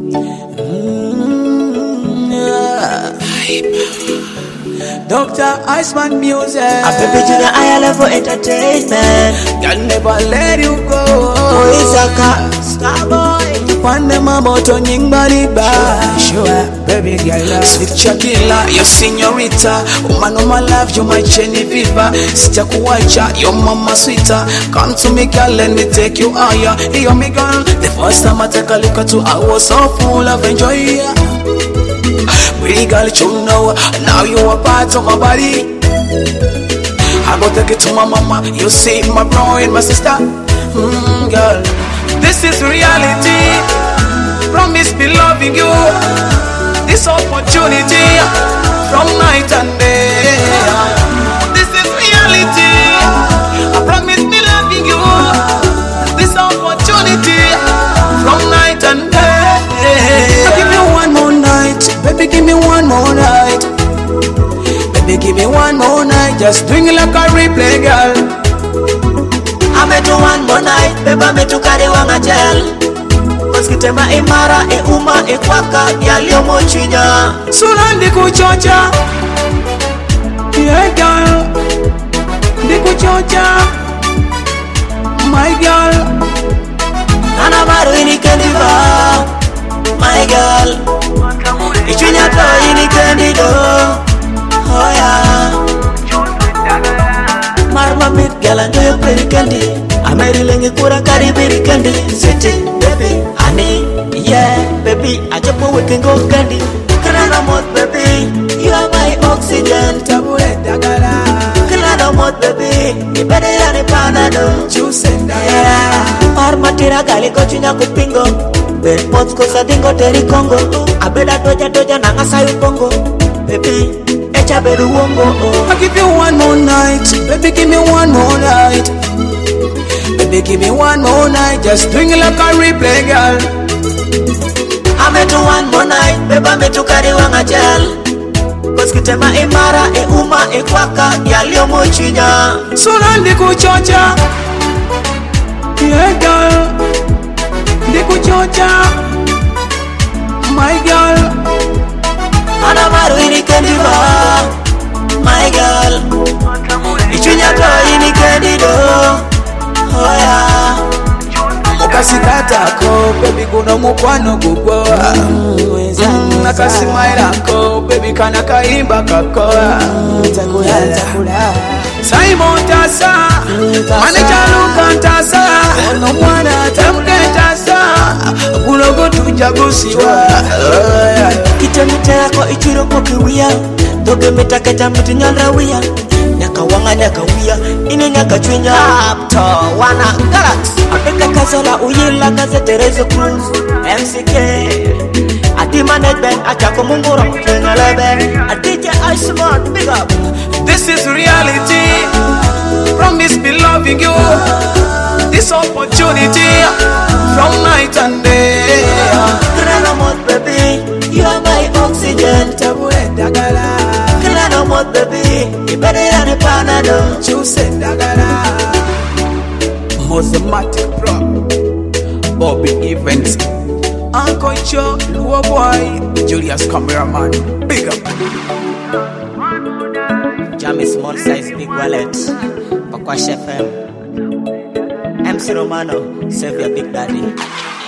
Dr. Iceman Music. A baby to the higher level entertainment. Girl never let you go. Moisaka, Starboy. Pande mamoto nyingbali ba. Sure, baby girl. Sweet Shakila, your señorita. Woman of my life, you're my Genevieve. Sitakuacha, your mama sweeter. Come to me, girl, let me take you higher. Hear me, girl. The first time I take a look at you, I was so full of enjoy. Pretty girl, you know, now you are part of my body. I go take it to my mama. You see my bro and my sister. Girl, this is reality. Promise me loving you. This opportunity from night and day. This is reality. I promise me loving you. This opportunity from night and day. I give you one more night, baby, give me one more night. Baby, give me one more night, just doing it like a replay, girl. I met you one more night, baby, I met you carry one a gel. Koskitema imara, uma, kwaka, yalio mochinya. Surandi kuchocha, yeah, girl. Di kuchocha, my girl. Anamaru ini kendiva, my girl. Ichunya to ini kendido, oh yeah. Marma mit galando yo peri kendi. Ameri lengi kura kari peri kendi. City, baby, honey, yeah, baby. Ajapo we can go kendi. Kanana mot, baby, you are my oxygen. Tabule dagala, Kanana mot, baby, ni bede ya ni panado. juice Yeah, Marma tira gali kochunya kupingo. Ben pots ko sa dingo teri Congo. Abeda doja nanga sayu bongo. Baby, echa beru wongo. I give you one more night, baby, give me one more night. Baby, give me one more night, just doing it like a replay, girl. I met you one more night, baby, I met you carry one a gel. Koskitema imara, uma, kwaka, yalio mochinya. Surandi kuchocha, yeah, girl. Di kuchocha, my girl. Anamaru ini kendiva, my girl. Ichunya to ini kendido, oh yeah. Mukasikata ko, baby, kuno mukwano gugwa. Nakasimaira ko, baby, kana kaimba kakoa. Simon Tasa, manager Luka Tasa, ono mwana temke Tasa, bulogo tujagusiwa. Kitemite yako ichiro kwa kiwia. Doge metaketa mtu nyandra wia. Nyaka wanga nyaka wia. Ini nyaka chwinya. Apto wana galax. Apeka kazola uyila kaze Terezo Cruz MCK Adi management achako munguro Twenga lebe DJ Iceman big up. This is reality. Promise me loving you. This opportunity from night and day. Kanana mot baby, you are my oxygen. Tabule dagala, Kanana mot baby, ibere ya ni panado. juice dagala. Mosematic Pro, Bobby Events, Uncle Joe, Luo Boy, Julius Cameraman, big up. Jammy small size big wallet. Pakwash FM. MC Romano, save your big daddy.